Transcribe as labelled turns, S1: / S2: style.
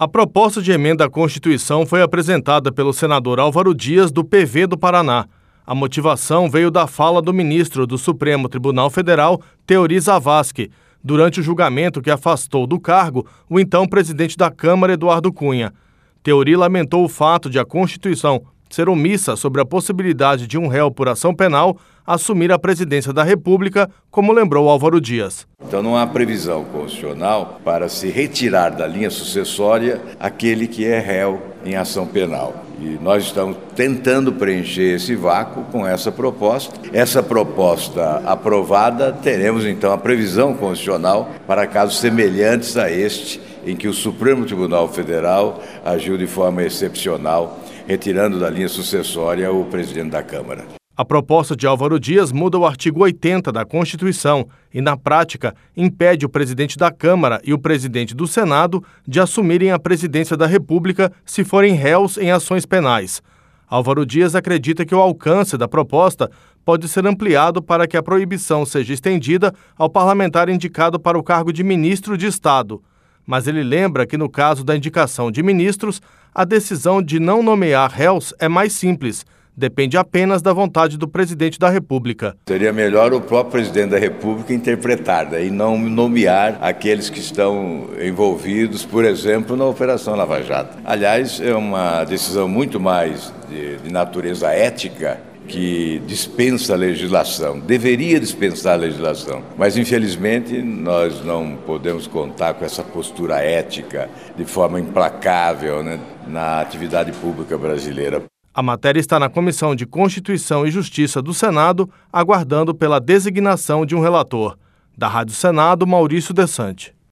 S1: A proposta de emenda à Constituição foi apresentada pelo senador Álvaro Dias, do PV do Paraná. A motivação veio da fala do ministro do Supremo Tribunal Federal, Teori Zavascki, durante o julgamento que afastou do cargo o então presidente da Câmara, Eduardo Cunha. Teori lamentou o fato de a Constituição ser omissa sobre a possibilidade de um réu por ação penal assumir a presidência da República, como lembrou Álvaro Dias.
S2: Então não há previsão constitucional para se retirar da linha sucessória aquele que é réu em ação penal. E nós estamos tentando preencher esse vácuo com essa proposta. Essa proposta aprovada, teremos então a previsão constitucional para casos semelhantes a este, em que o Supremo Tribunal Federal agiu de forma excepcional, retirando da linha sucessória o presidente da Câmara.
S1: A proposta de Álvaro Dias muda o artigo 80 da Constituição e, na prática, impede o presidente da Câmara e o presidente do Senado de assumirem a presidência da República se forem réus em ações penais. Álvaro Dias acredita que o alcance da proposta pode ser ampliado para que a proibição seja estendida ao parlamentar indicado para o cargo de ministro de Estado. Mas ele lembra que, no caso da indicação de ministros, a decisão de não nomear réus é mais simples. Depende apenas da vontade do presidente da República.
S2: Seria melhor o próprio presidente da República interpretar, e não nomear aqueles que estão envolvidos, por exemplo, na Operação Lava Jato. Aliás, é uma decisão muito mais de natureza ética, que dispensa a legislação, deveria dispensar a legislação. Mas, infelizmente, nós não podemos contar com essa postura ética de forma implacável, na atividade pública brasileira.
S1: A matéria está na Comissão de Constituição e Justiça do Senado, aguardando pela designação de um relator. Da Rádio Senado, Maurício Desante.